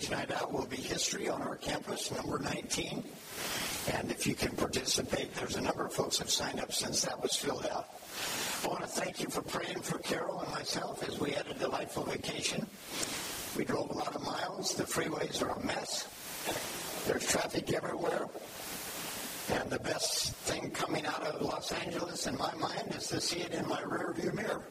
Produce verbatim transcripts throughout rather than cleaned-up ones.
Heritage Night Out will be history on our campus, number nineteen. And if you can participate, there's a number of folks that have signed up since that was filled out. I want to thank you for praying for Carol and myself as we had a delightful vacation. We drove a lot of miles. The freeways are a mess. There's traffic everywhere. And the best thing coming out of Los Angeles, in my mind, is to see it in my rearview mirror.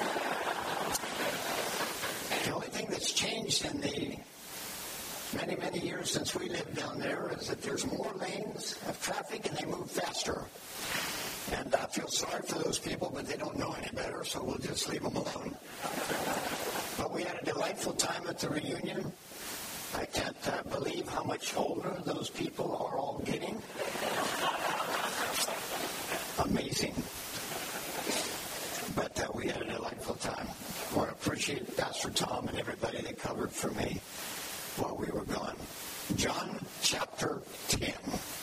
The only thing that's changed in the many, many years since we lived down there is that there's more lanes of traffic and they move faster. And I feel sorry for those people, but they don't know any better, so we'll just leave them alone. But we had a delightful time at the reunion. I can't uh, believe how much older those people are all getting. Amazing. But uh, we had a delightful time. I want to appreciate Pastor Tom and everybody that covered for me while we were gone. John chapter ten.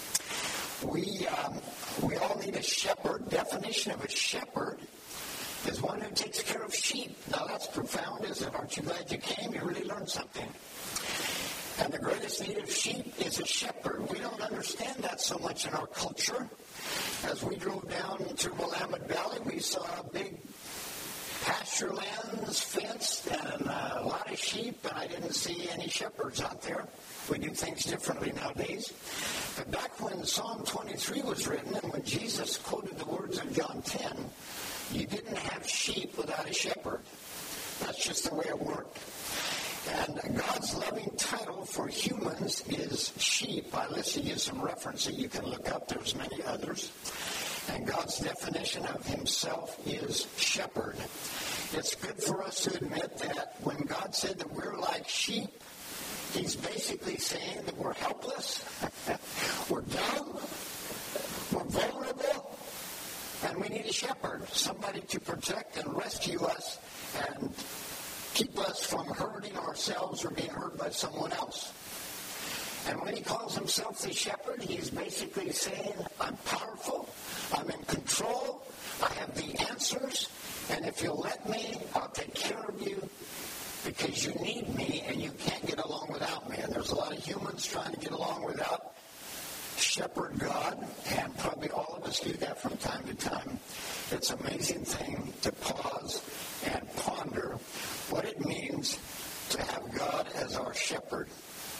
We um, we all need a shepherd. Definition of a shepherd is one who takes care of sheep. Now that's profound, isn't it? Aren't you glad you came? You really learned something. And the greatest need of sheep is a shepherd. We don't understand that so much in our culture. As we drove down to Willamette Valley, we saw a big pasture lands fenced and a lot of sheep, and I didn't see any shepherds out there. We do things differently nowadays. But back when Psalm twenty-three was written and when Jesus quoted the words of John ten, you didn't have sheep without a shepherd. That's just the way it worked. And God's loving title for humans is sheep. I listed you some references you can look up. There's many others. And God's definition of himself is shepherd. It's good for us to admit that when God said that we're like sheep, he's basically saying that we're helpless, we're dumb, we're vulnerable, and we need a shepherd, somebody to protect and rescue us and keep us from hurting ourselves or being hurt by someone else. And when he calls himself the shepherd, he's basically saying, I'm powerful, I'm in control, I have the answers, and if you'll let me, I'll take care of you because you need me and you can't get along without me. And there's a lot of humans trying to get along without shepherd God, and probably all of us do that from time to time. It's an amazing thing to pause and ponder what it means to have God as our shepherd.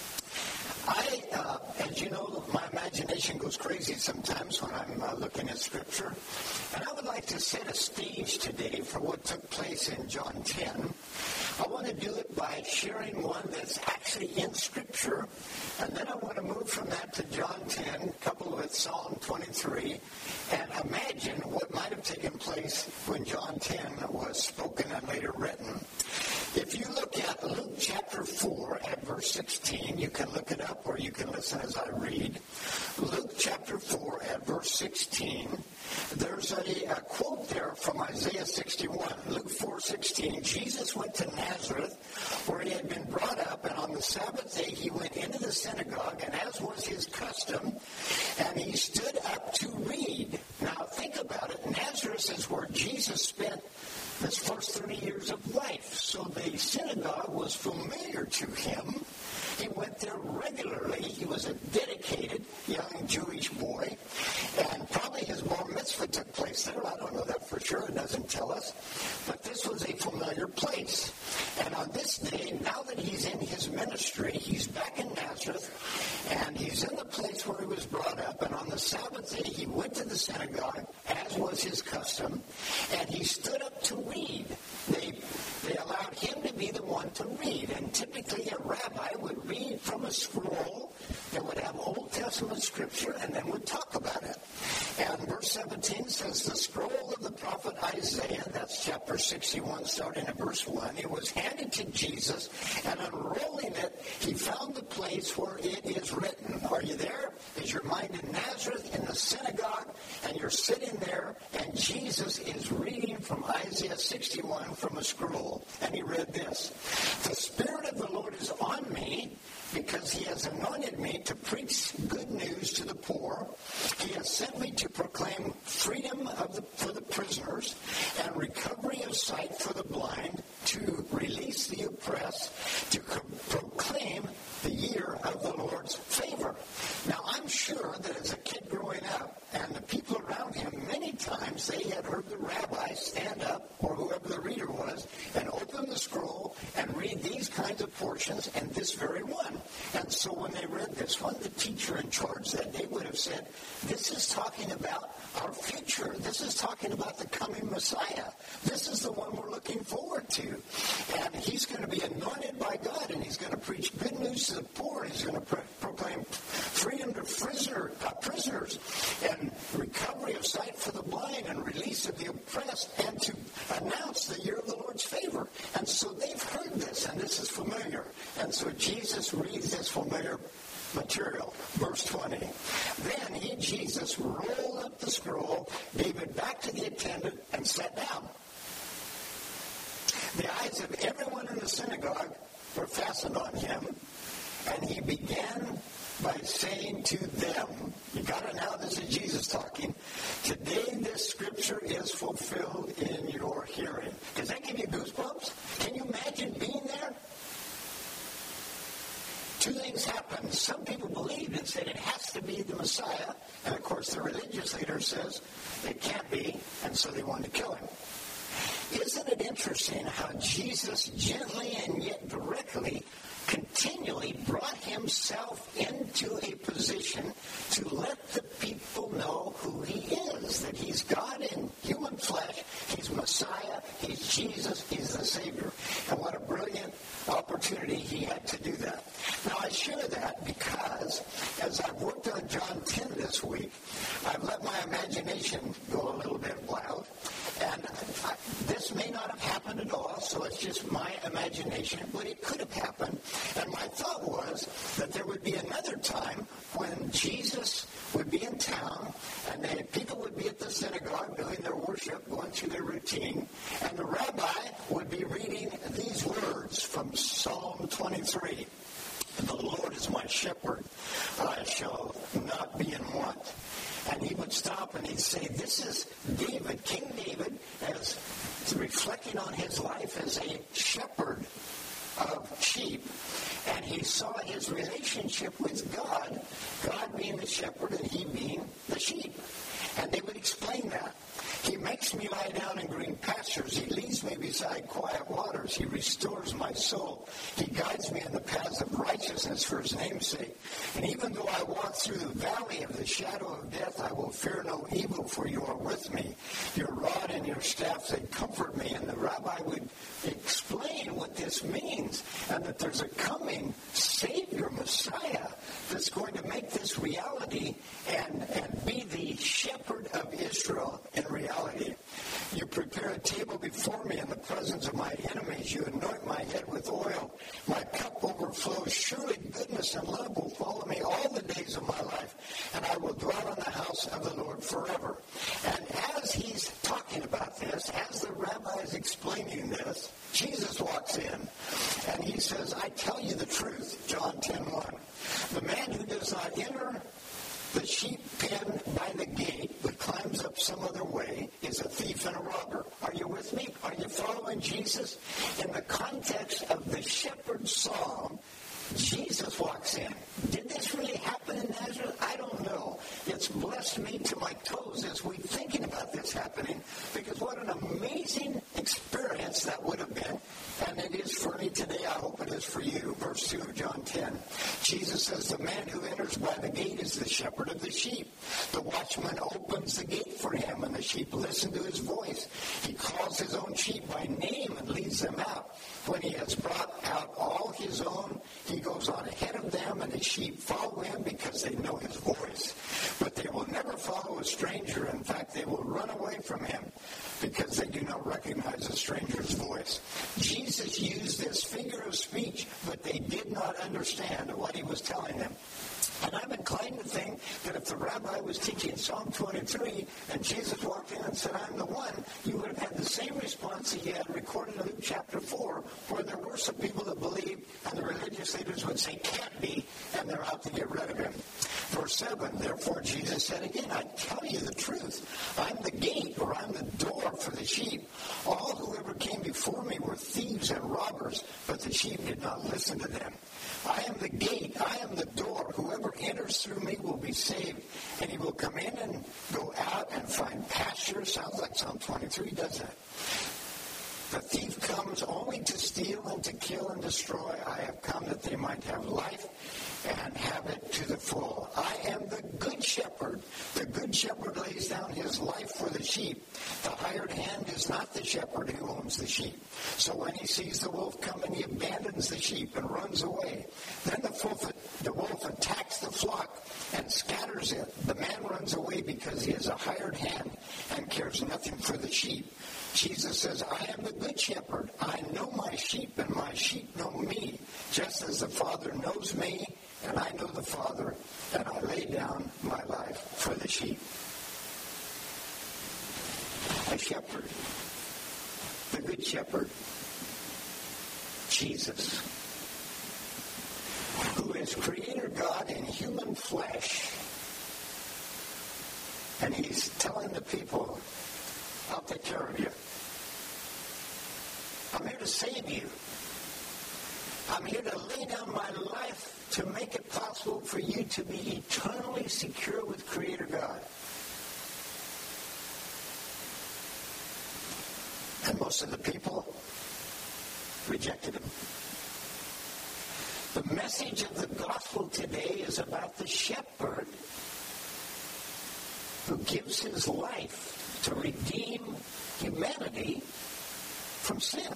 I, uh, as you know, my imagination goes crazy sometimes when I'm uh, looking at Scripture. And I would like to set a stage today for what took place in John ten. I want to do it by sharing one that's actually in Scripture. And then I want to move from that to John ten, coupled with Psalm twenty-three, and imagine what might have taken place when John ten was spoken and later written. If you look at Luke chapter four at verse sixteen, you can look it up or you can listen as I read. Luke chapter four at verse sixteen, there's a, a quote there from Isaiah sixty-one. Luke four sixteen, Jesus went to Nazareth where he had been brought up, and on the Sabbath day he went into the synagogue, and as was his custom, and he stood up to read. Now think about it. Nazareth is where Jesus spent his first thirty years of life. So the synagogue was familiar to him. He went there regularly. He was a dedicated young Jewish boy. And probably his bar mitzvah took place there. I don't know that for sure. It doesn't tell us. But this was a familiar place. And on this day, now that he's in his ministry, he's back in Nazareth, and he's in the place where he was brought up. And on the Sabbath day, he went to the synagogue, as was his custom, and he stood up to read. They, they allowed him to be the one to read. And typically a rabbi would read from a scroll that would have Old Testament scripture and then would talk about it. And verse seventeen says, the scroll of the prophet Isaiah, that's chapter sixty-one, starting at verse one, it was handed to Jesus, and unrolling it, he found the place where it is written. Are you there? Is your mind in Nazareth, in the synagogue, and you're sitting there, and Jesus is reading from Isaiah sixty-one from a scroll. And he read this, the Spirit of the Lord is on me, because he has anointed me to preach good news to the poor. He has sent me to proclaim freedom of the, for the prisoners and recovery of sight for the blind, to release the oppressed, to co- proclaim the one. And so when they read this one, the teacher in charge that day would have said, this is talking about our future. This is talking about the coming Messiah. This is the one we're looking forward to. And he's going to be anointed by God, and he's going to preach good news to the poor. He's going to pro- proclaim freedom to prisoner, uh, prisoners and recovery of sight for the blind and release of the oppressed, and to announce the year of the Lord's favor. And so they've heard this, and this is familiar. And so Jesus reads this familiar material. Verse twenty. Then he, Jesus, rolled up the scroll, gave it back to the attendant, and sat down. The eyes of everyone in the synagogue were fastened on him, and he began by saying to them, you got to know this is Jesus talking, today this scripture is fulfilled in your hearing. Does that give you goosebumps? Can you imagine being there? Two things happened. Some people believed and said it has to be the Messiah. And of course the religious leader says it can't be, and so they wanted to kill him. Isn't it interesting how Jesus gently and yet directly continually brought himself into a position to let the people know who he is, that he's God in human flesh, he's Messiah, he's Jesus, he's the Savior. And what a brilliant opportunity he had to do that. Now I share that because as I've worked on John ten this week, I've let my imagination go a little bit wild. And I, this may not have happened at all, so it's just my imagination, but it could have happened. And my thought was that there would be another time when Jesus would be in town, and the people would be at the synagogue doing their worship, going through their routine, and the rabbi would be reading these words from Psalm twenty-three. The Lord is my shepherd, I shall not be in want. And he would stop and he'd say, this is David, King David, as reflecting on his life as a shepherd of sheep. And he saw his relationship with God, God being the shepherd and he being the sheep. And they would explain that. He makes me lie down in green pastures. He leads me beside quiet waters. He restores my soul. He guides me in the paths of righteousness for his name's sake. And even though I walk through the valley of the shadow of death, I will fear no evil, for you are with me. Your rod and your staff, they comfort me. And the rabbi would explain what this means, and that there's a coming Savior, Messiah, that's going to make this reality and, and be the shepherd of Israel in reality. You prepare a table before me in the presence of my enemies. You anoint my head with oil. My cup overflows. Surely goodness and love will follow me all the days of my life, and I will dwell in the house of the Lord forever. And as he's talking about this, as the rabbi is explaining this, Jesus walks in, and he says, I tell you the truth, John ten one. The man who does not enter the sheep pen by the gate, but climbs up some other way, is a thief and a robber. Are you with me? Are you following Jesus? In the context of the shepherd's song, Jesus walks in. Did this really happen in Nazareth? I don't know. It's blessed me to my toes as we're thinking about this happening, because what an amazing experience that would have been. And it is for me today. I hope it is for you. Verse two of John ten. Jesus says, the man who enters by the gate is the shepherd of the sheep. The watchman opens the gate for him, and the sheep listen to his voice. He calls his own sheep by name and leads them out. When he has brought out all his own, he goes on ahead of them, and the sheep follow him because they know his voice. But they will never follow a stranger. In fact, they will run away from him because they do not recognize a stranger's voice. Jesus used this figure of speech, but they did not understand what he was telling them. And I'm inclined to think that if the rabbi was teaching Psalm twenty-three and Jesus walked in and said, I'm the one, you would have had the same response he had recorded in Luke chapter four, where there were some people that believed, and the religious leaders would say, can't be, and they're out to get rid of him. Verse seven, therefore Jesus said again, I tell you the truth. I'm the gate, or I'm the door for the sheep. All who ever came before me were thieves and robbers, but the sheep did not listen to them. I am the gate, I am the door. Whoever enters through me will be saved, and he will come in and go out and find pasture. Sounds like Psalm twenty-three, doesn't it? The thief comes only to steal and to kill and destroy. I have come that they might have life and have it to the full. I am the good shepherd. The good shepherd lays down his life for the sheep. The hired hand is not the shepherd who owns the sheep. So when he sees the wolf coming, he abandons the sheep and runs away. Then the wolf, the wolf attacks the flock and scatters it. The man runs away because he is a hired hand and cares nothing for the sheep. Jesus says, I am the good shepherd. I know my sheep, and my sheep know me, just as the Father knows me, and I know the Father, and I lay down my life for the sheep. A shepherd, the good shepherd, Jesus, who is Creator God in human flesh. And he's telling the people, I'll take care of you. I'm here to save you. I'm here to lay down my life to make it possible for you to be eternally secure with Creator God. And most of the people rejected him. The message of the gospel today is about the shepherd who gives his life to redeem humanity from sin.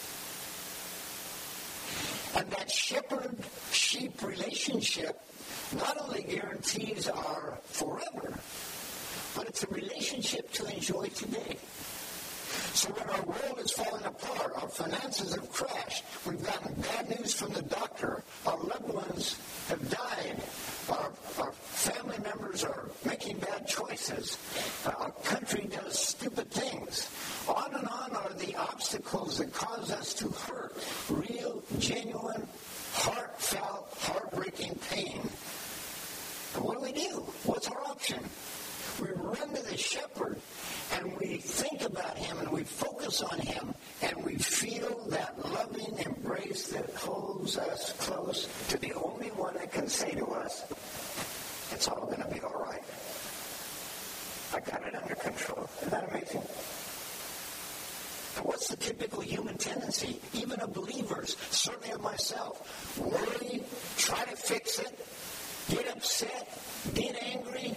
And that shepherd-sheep relationship not only guarantees our forever, but it's a relationship to enjoy today. So when our world is falling apart, our finances have crashed, we've gotten bad news from the doctor, our loved ones have died, our, our family members are making bad choices, our country does stupid things. On and on are the obstacles that cause us to hurt, real, genuine, heartfelt, heartbreaking pain. And what do we do? What's our option? We run to the shepherd, and we think about him, and we focus on him, and we feel that loving embrace that holds us close to the only one that can say to us, it's all going to be all right. I got it under control. Isn't that amazing? And what's the typical human tendency, even of believers, certainly of myself? Worry, try to fix it, get upset, get angry.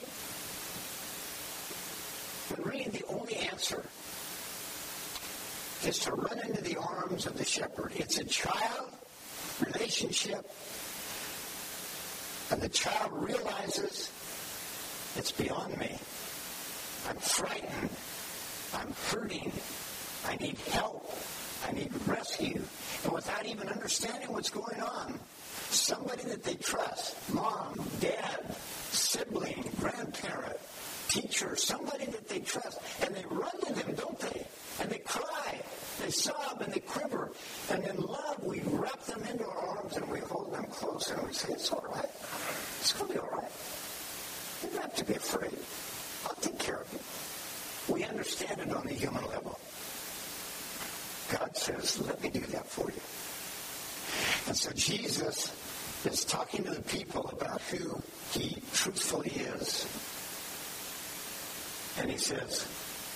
But really the only answer is to run into the arms of the shepherd. It's a child relationship, and the child realizes it's beyond me. I'm frightened. I'm hurting. I need help. I need rescue. And without even understanding what's going on, somebody that they trust, mom, dad, sibling, grandparent, teacher, somebody that they trust, and they run to them, don't they? And they cry, they sob, and they quiver. And in love, we wrap them into our arms, and we hold them close, and we say, it's all right. It's going to be all right. You don't have to be afraid. I'll take care of you. We understand it on the human level. God says, let me do that for you. And so Jesus is talking to the people about who he truthfully is. And he says,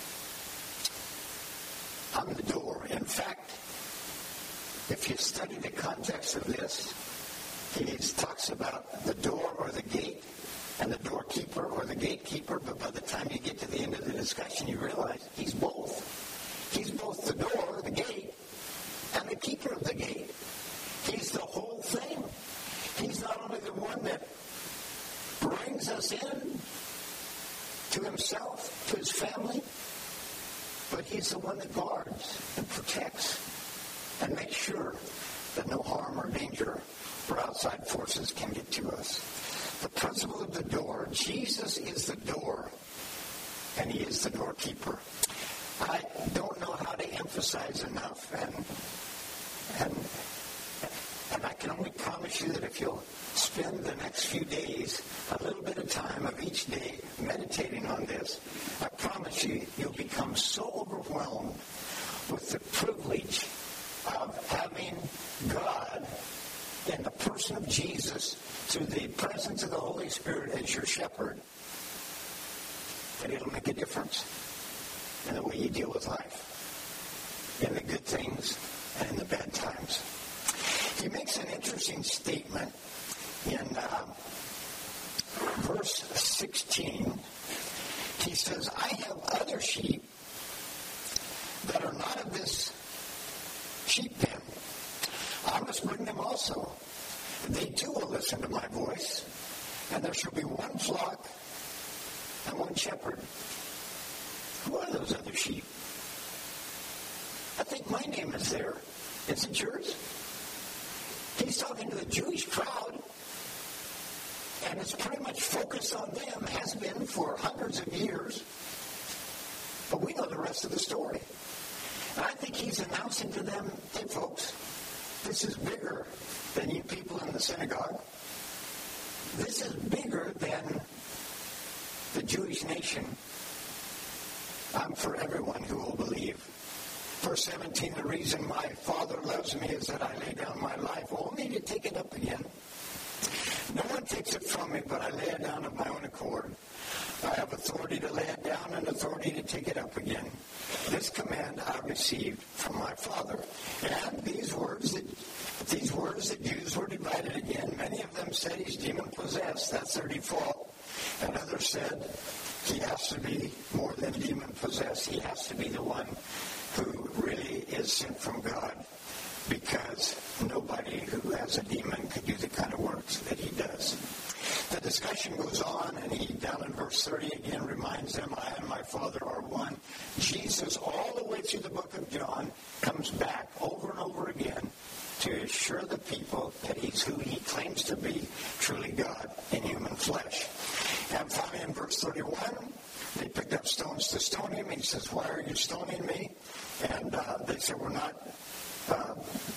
I'm the door. In fact, if you study the context of this, he talks about the door or the gate and the doorkeeper or the gatekeeper, but by the time you get to the end of the discussion, you realize he's both. He's both the door, the gate, and the keeper of the gate. He's the whole thing. He's not only the one that brings us in to himself, to his family, but he's the one that guards and protects and makes sure that no harm or danger or outside forces can get to us. The principle of the door. Jesus is the door, and he is the doorkeeper. I don't know how to emphasize enough, and and and I can only promise you that if you'll spend the next few days, a little bit of time of each day meditating on this, I promise you, you'll become so overwhelmed with the privilege of having God in the person of Jesus through the presence of the Holy Spirit as your shepherd, that it'll make a difference in the way you deal with life. in the good things and in the bad times. He makes an interesting statement in uh, verse sixteen. He says, I have other sheep that are not of this sheep pen. I must bring them also. They too will listen to my voice, and there shall be one flock and one shepherd. Who are those other sheep? I think my name is there. Is it yours? He's talking to the Jewish crowd, and it's pretty much focused on them, has been for hundreds of years. But we know the rest of the story. And I think he's announcing to them, hey folks, this is bigger than you people in the synagogue. This is bigger than the Jewish nation. I'm for everyone who will believe. Verse seventeen, the reason my Father loves me is that I lay down my life only to take it up again. No one takes it from me, but I lay it down of my own accord. I have authority to lay it down and authority to take it up again. This command I received from my Father. And these words that these words the Jews were divided again. Many of them said he's demon-possessed. That's their default. And others said he has to be more than demon-possessed. He has to be the one who really is sent from God, because nobody who has a demon could do the kind of works that he does. The discussion goes on, and he, down in verse thirty again, reminds them, I and my Father are one. Jesus, all the way through the book of John, comes back over and over again to assure the people that he's who he claims to be, truly God in human flesh. And finally in verse thirty-one, they picked up stones to stone him. He says, why are you stoning me? And uh, they said, we're not uh,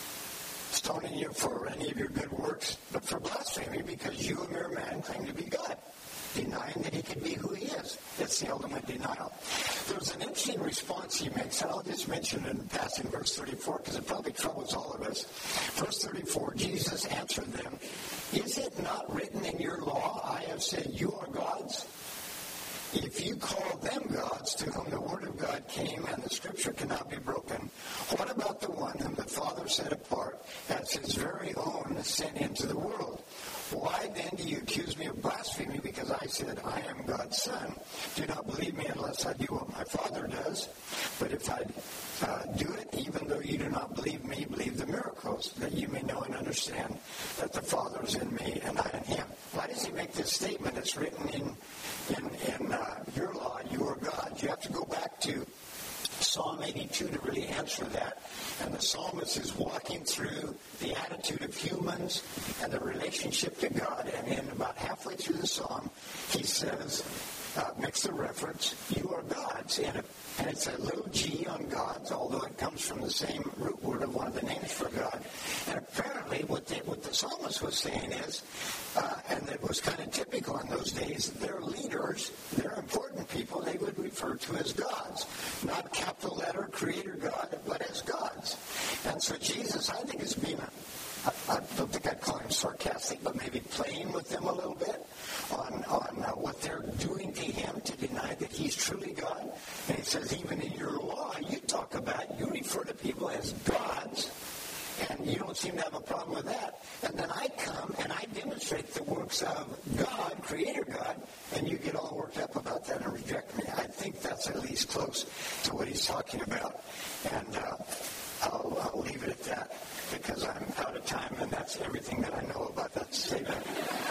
stoning you for any of your good works, but for blasphemy, because you, a mere man, claim to be God, denying that he can be who he is. It's the ultimate denial. There's an interesting response he makes, and I'll just mention it in passing verse thirty-four, because it probably troubles all of us. Verse thirty-four, Jesus answered them, is it not written in your law, I have said you are gods? If you call them gods to whom the word of God came and the scripture cannot be broken, what about the one whom the Father set apart as his very own sent into the world? Why then do you accuse me of blasphemy because I said I am God's son? Do not believe me unless I do what my Father does. But if I uh, do it, even though you do not believe me, believe the miracles, that you may know and understand that the Father is in me and I in him. Why does he make this statement? It's written in in, in uh, your law, you are God. You have to go back to Psalm eighty-two to really answer that. And the psalmist is walking through the attitude of humans and the relationship to God. And then about halfway through the psalm, he says, uh, makes the reference, you are gods. And, it, and it's a little g on gods, although it comes from the same root word of one of the names for God. And apparently what, they, what the psalmist was saying is, uh, and it was kind of typical in those days, their leaders, their important people, they would refer to as gods. Not capital letter, creator God, but as gods. And so Jesus, I think, is being, I, I don't think I'd call him sarcastic, but maybe playing with them a little bit on, on uh, what they're doing to him to deny that he's truly God. And he says, even in your law, you talk about, you refer to people as gods, and you don't seem to have a problem with that. And then I come and I demonstrate the works of God, Creator God, and you get all worked up about that and reject me. I think that's at least close to what he's talking about. And uh, I'll, I'll leave it at that because I'm out of time, and that's everything that I know about that statement.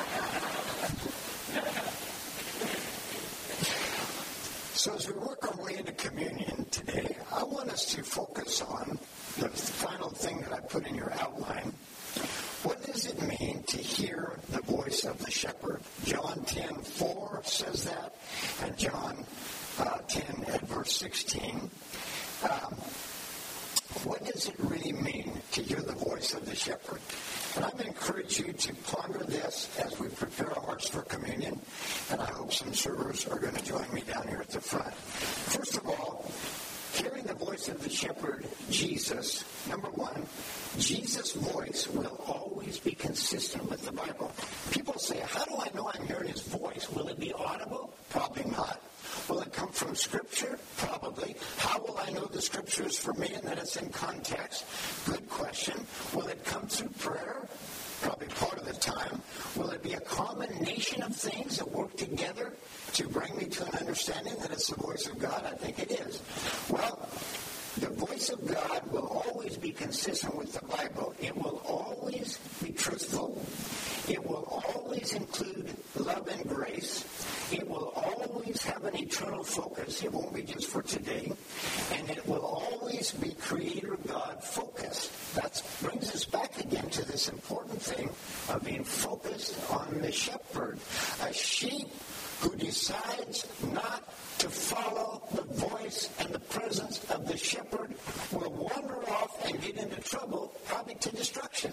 So as we work our way into communion today, I want us to focus on the final thing that I put in your outline. What does it mean to hear the voice of the shepherd? John ten four says that, and John uh, ten at verse sixteen. Um, what does it really mean to hear the voice of the shepherd? And I would encourage you to ponder this as we prepare our hearts for communion, and I hope some servers are going to join me down here at the front. First of all, hearing the voice of the shepherd, Jesus, number one, Jesus' voice will always be consistent with the Bible. People say, how do I know I'm hearing his voice? Will it be audible? Probably not. Will it come from Scripture? Probably. How will I know the Scriptures for me and that it's in context? Good question. Will it come through prayer? Probably part of the time. Will it be a combination of things that work together to bring me to an understanding that it's the voice of God? I think it is. Well, the voice of God will always be consistent with the Bible. It will always be truthful. It will always include love and grace. It will always have an eternal focus. It won't be just for today. And it will always be Creator God focused. That brings us back again to this important thing of being focused on the shepherd. A sheep who decides not to follow the voice and the presence of the shepherd will wander off and get into trouble, probably to destruction.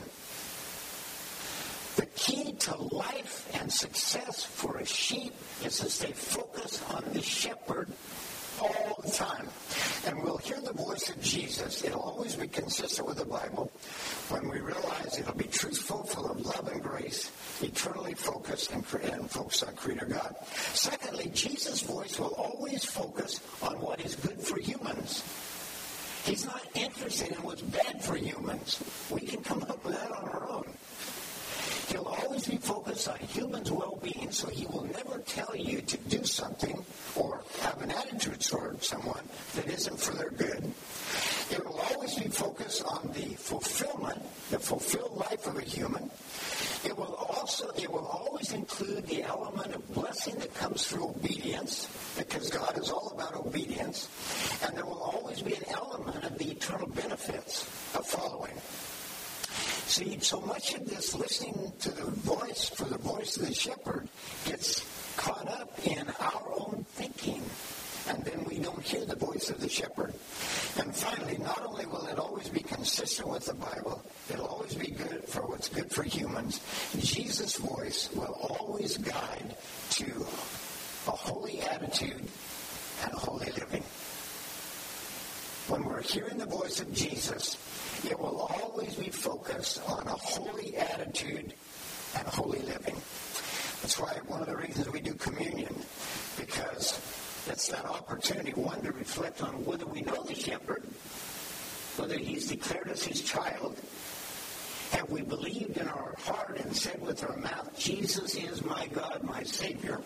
The key to life and success for a sheep is to stay focused on the shepherd all the time. And we'll hear the voice of Jesus. It'll always be consistent with the Bible when we realize it'll be truthful, full of love and grace, eternally focused and, and focused on Creator God. Secondly, Jesus' voice will always focus on what is good for humans. He's not interested in what's bad for humans. We can come up with that on our own. He'll always be focused on humans' well-being, so he will never tell you to do something or have an attitude toward someone that isn't for their good. It will always be focused on the fulfillment, the fulfilled life of a human. It will also, it will always include the element of blessing that comes through obedience, because God is all about obedience. And there will always be an element of the eternal benefits of following. See, so much of this listening to the voice, for the voice of the shepherd, gets caught up in our own thinking. And then we don't hear the voice of the shepherd. And finally, not only will it always be consistent with the Bible, it'll always be good for what's good for humans. Jesus' voice will always guide to a holy attitude and a holy living. When we're hearing the voice of Jesus, it will always be focused on a holy attitude and holy living. That's why one of the reasons we do communion, because it's that opportunity, one, to reflect on whether we know the shepherd, whether he's declared us his child, have we believed in our heart and said with our mouth, Jesus is my God, my Savior,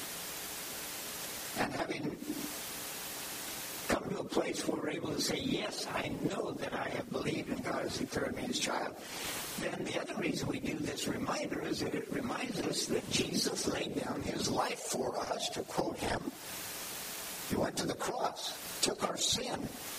and having come to a place where we're able to say, yes, I know that I have believed and God has declared me his child. Then the other reason we do this reminder is that it reminds us that Jesus laid down his life for us, to quote him. He went to the cross, took our sin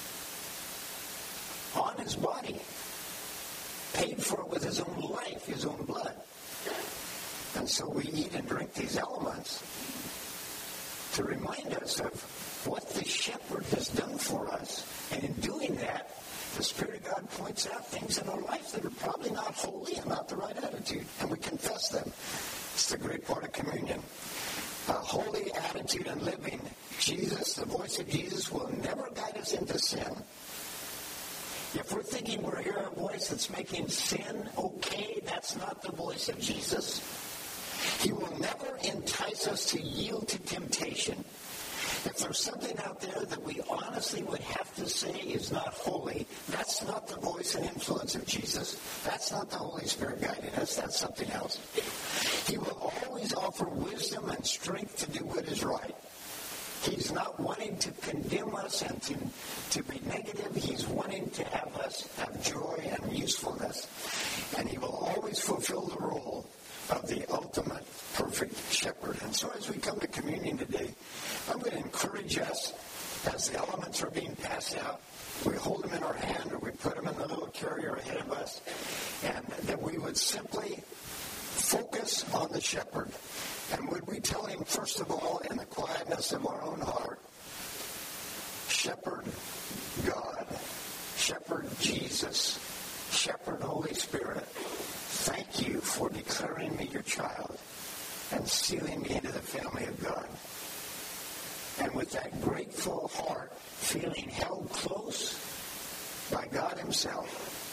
on his body, paid for it with his own life, his own blood. And so we eat and drink these elements to remind us of what the shepherd has done for us. And in doing that, the Spirit of God points out things in our life that are probably not holy and not the right attitude. And we confess them. It's the great part of communion. A holy attitude and living. Jesus, the voice of Jesus, will never guide us into sin. If we're thinking we're hearing a voice that's making sin okay, that's not the voice of Jesus. He will never entice us to yield to temptation. If there's something out there that we honestly would have to say is not holy, that's not the voice and influence of Jesus. That's not the Holy Spirit guiding us. That's something else. He will always offer wisdom and strength to do what is right. He's not wanting to condemn us and to, to be negative. He's wanting to have us have joy and usefulness. And he will always fulfill the role of the ultimate perfect shepherd. And so as we come to communion today, I'm going to encourage us, as the elements are being passed out, we hold them in our hand or we put them in the little carrier ahead of us, and that we would simply focus on the shepherd. And would we tell him, first of all, in the quietness of our own heart, Shepherd God, Shepherd Jesus, Shepherd Holy Spirit, thank you for declaring me your child and sealing me into the family of God. And with that grateful heart, feeling held close by God himself,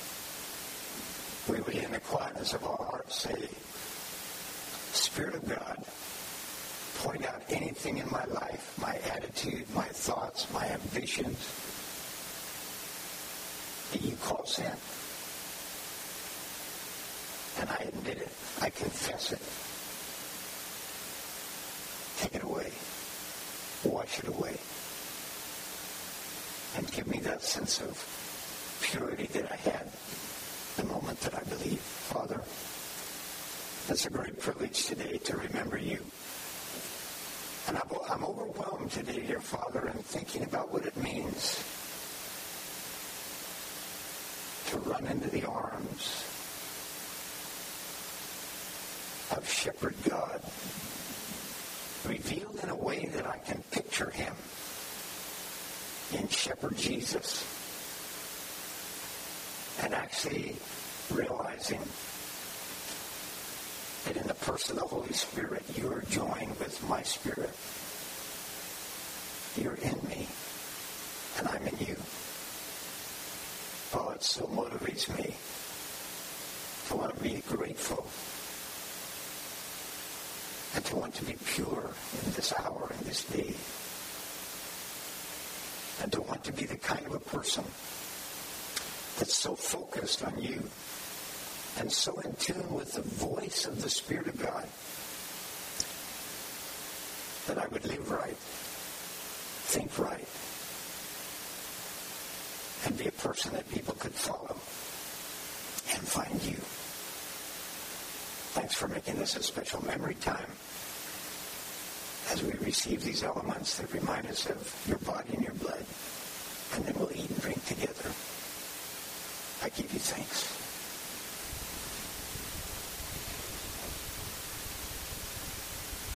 we would, in the quietness of our heart, say, Spirit of God, point out anything in my life, my attitude, my thoughts, my ambitions, call sin. And I admit it. I confess it. Take it away. Wash it away. And give me that sense of purity that I had the moment that I believe. Father, it's a great privilege today to remember you. And I'm, I'm overwhelmed today, dear Father, in thinking about what it means to run into the arms of Shepherd God, revealed in a way that I can picture him in Shepherd Jesus, and actually realizing that in the person of the Holy Spirit, you are joined with my spirit. You're in me, and I'm in you. Oh, it so motivates me to want to be grateful and to want to be pure in this hour, in this day, and to want to be the kind of a person that's so focused on you and so in tune with the voice of the Spirit of God that I would live right, think right, and be a person that people could follow and find you. Thanks for making this a special memory time as we receive these elements that remind us of your body and your blood. And then we'll eat and drink